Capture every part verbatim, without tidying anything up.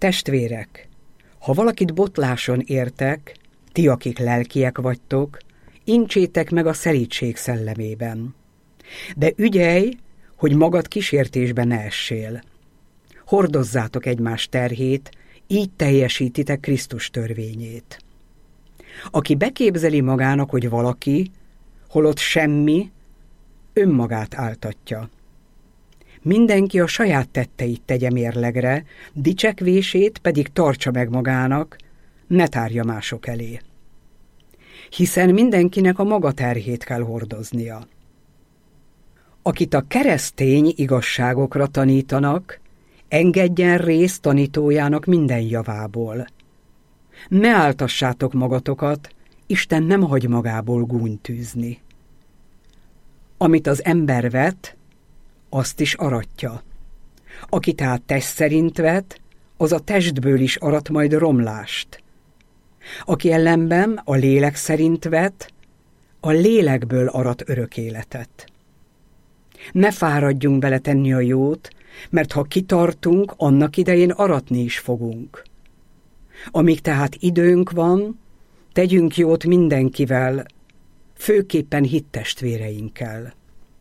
Testvérek, ha valakit botláson értek, ti, akik lelkiek vagytok, incsétek meg a szelídség szellemében. De ügyelj, hogy magad kísértésbe ne essél. Hordozzátok egymás terhét, így teljesítitek Krisztus törvényét. Aki beképzeli magának, hogy valaki, holott semmi, önmagát áltatja. Mindenki a saját tetteit tegye mérlegre, dicsekvését pedig tartsa meg magának, ne tárja mások elé. Hiszen mindenkinek a maga terhét kell hordoznia. Akit a keresztény igazságokra tanítanak, engedjen részt tanítójának minden javából. Ne áltassátok magatokat, Isten nem hagy magából gúnyt tűzni. Amit az ember vet, azt is aratja. Aki tehát test szerint vet, az a testből is arat majd romlást. Aki ellenben a lélek szerint vet, a lélekből arat örök életet. Ne fáradjunk beletenni a jót, mert ha kitartunk, annak idején aratni is fogunk. Amíg tehát időnk van, tegyünk jót mindenkivel, főképpen hittestvéreinkkel.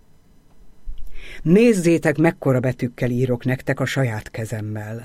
Nézzétek, mekkora betűkkel írok nektek a saját kezemmel.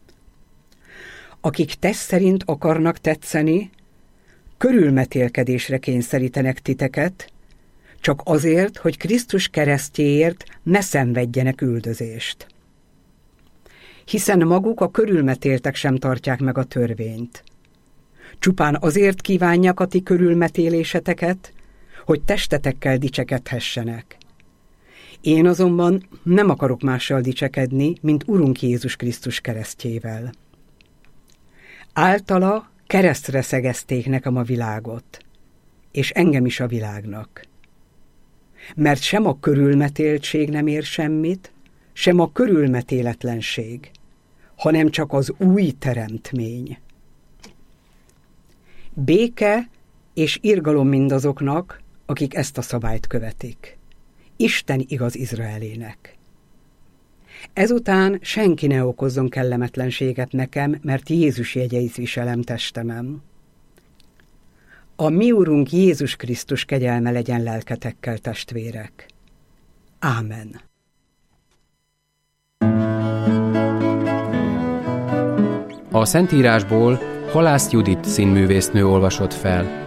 Akik test szerint akarnak tetszeni, körülmetélkedésre kényszerítenek titeket, csak azért, hogy Krisztus keresztjéért ne szenvedjenek üldözést. Hiszen maguk a körülmetéltek sem tartják meg a törvényt. Csupán azért kívánják a ti körülmetéléseteket, hogy testetekkel dicsekedhessenek. Én azonban nem akarok mással dicsekedni, mint Urunk Jézus Krisztus keresztjével. Általa keresztre szegezték nekem a világot, és engem is a világnak. Mert sem a körülmetéltség nem ér semmit, sem a körülmetéletlenség, hanem csak az új teremtmény. Béke és irgalom mindazoknak, akik ezt a szabályt követik. Isten igaz Izraelének. Ezután senki ne okozzon kellemetlenséget nekem, mert Jézus jegyeit viselem testemen. A mi Urunk Jézus Krisztus kegyelme legyen lelketekkel, testvérek. Ámen. A Szentírásból Halász Judit színművésznő olvasott fel.